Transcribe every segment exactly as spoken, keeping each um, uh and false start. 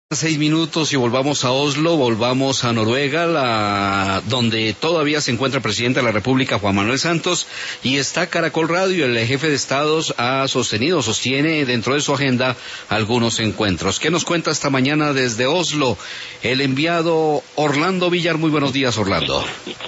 Seis minutos y volvamos a Oslo, volvamos a Noruega, la, donde todavía se encuentra el presidente de la República, Juan Manuel Santos, y está Caracol Radio. El jefe de Estados ha sostenido, sostiene dentro de su agenda algunos encuentros. ¿Qué nos cuenta esta mañana desde Oslo el enviado Orlando Villar? Muy buenos días, Orlando.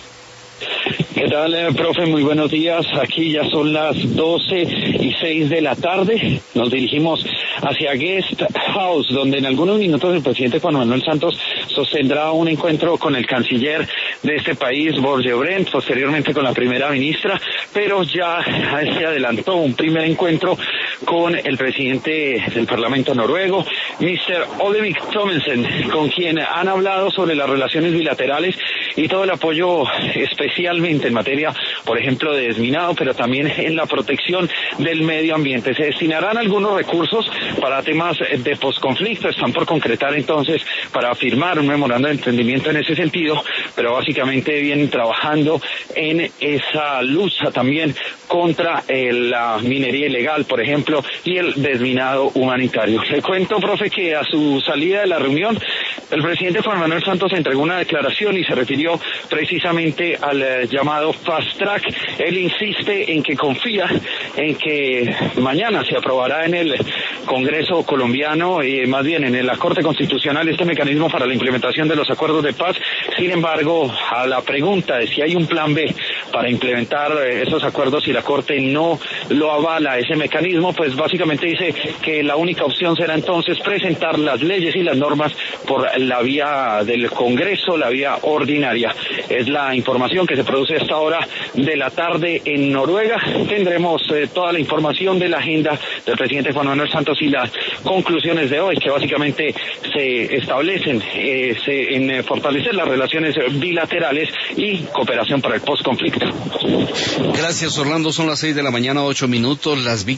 ¿Qué tal, eh, profe? Muy buenos días. Aquí ya son las doce y seis de la tarde. Nos dirigimos hacia Guest House, donde en algunos minutos el presidente Juan Manuel Santos sostendrá un encuentro con el canciller de este país, Borge Brend, posteriormente con la primera ministra, pero ya se adelantó un primer encuentro con el presidente del Parlamento noruego, mister Olemic Thommessen, con quien han hablado sobre las relaciones bilaterales y todo el apoyo, especialmente en materia, por ejemplo, de desminado, pero también en la protección del medio ambiente. Se destinarán algunos recursos para temas de posconflicto. Están por concretar entonces para firmar un memorando de entendimiento en ese sentido, pero básicamente vienen trabajando en esa lucha también contra eh, la minería ilegal, por ejemplo, y el desminado humanitario. Le cuento, profe, que a su salida de la reunión, el presidente Juan Manuel Santos entregó una declaración y se refirió precisamente al eh, llamado Fast Track. Él insiste en que confía en que mañana se aprobará en el Congreso colombiano, y más bien en la Corte Constitucional, este mecanismo para la implementación de los acuerdos de paz. Sin embargo, a la pregunta de si hay un plan B para implementar eh, esos acuerdos y la Corte no lo avala, ese mecanismo, pues básicamente dice que la única opción será entonces presentar las leyes y las normas por la vía del Congreso, la vía ordinaria. Es la información que se produce a esta hora de la tarde en Noruega. Tendremos eh, toda la información de la agenda del presidente Juan Manuel Santos y las conclusiones de hoy, que básicamente se establecen eh, se, en eh, fortalecer las relaciones bilaterales y cooperación para el postconflicto. Gracias, Orlando. Son las seis de la mañana, ocho minutos. Las